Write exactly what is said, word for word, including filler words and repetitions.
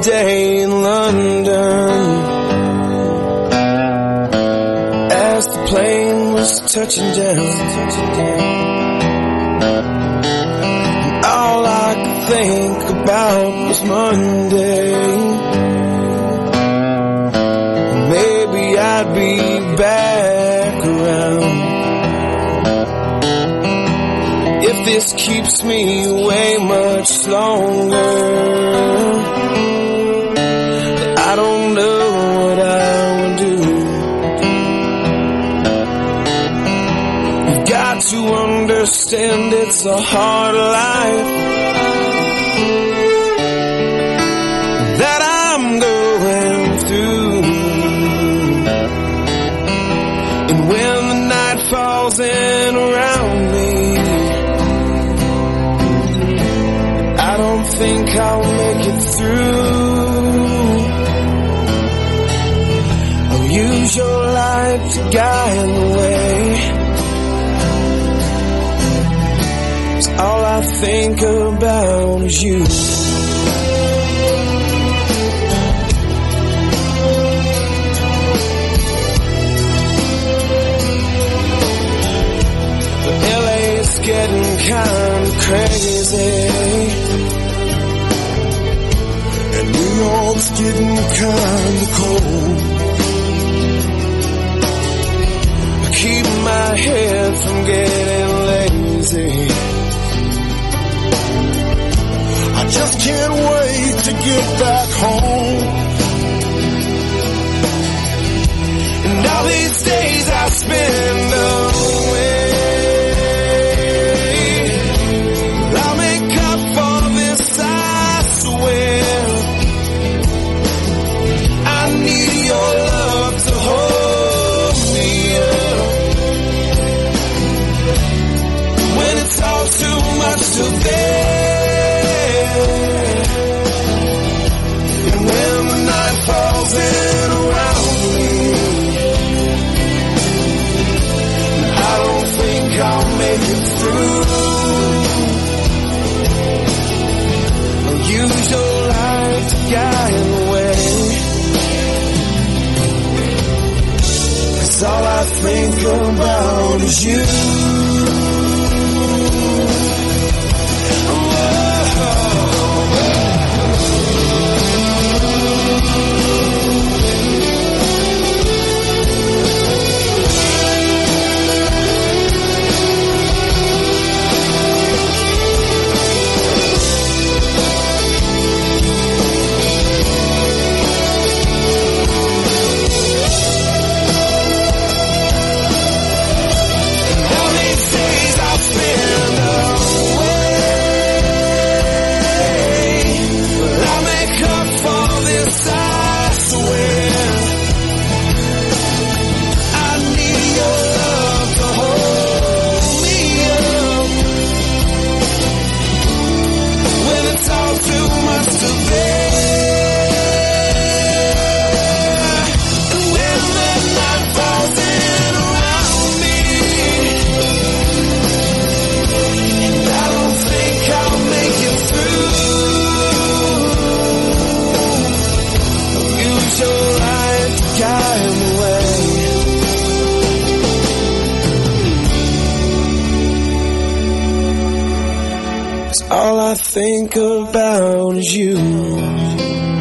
day in London, as the plane was touching down, and all I could think about was Monday. Maybe I'd be back around. If this keeps me away much longer, I don't know what I will do. You've got to understand it's a hard life that I'm going through. And when the night falls in around me, I don't think I'll make it through. I'll use your light to guide the way. 'Cause all I think about is you. But L A's getting kind of crazy, and New York's getting kinda cold. I keep my head from getting lazy. I just can't wait to get back home. And all these days I spend away, I'll make up for this, I swear. I need your love to hold me up when it's all too much to bear. And when the night falls in around me, I don't think I'll make it through. I'll use your light to guide the way. All I think about is you. All I think about is you.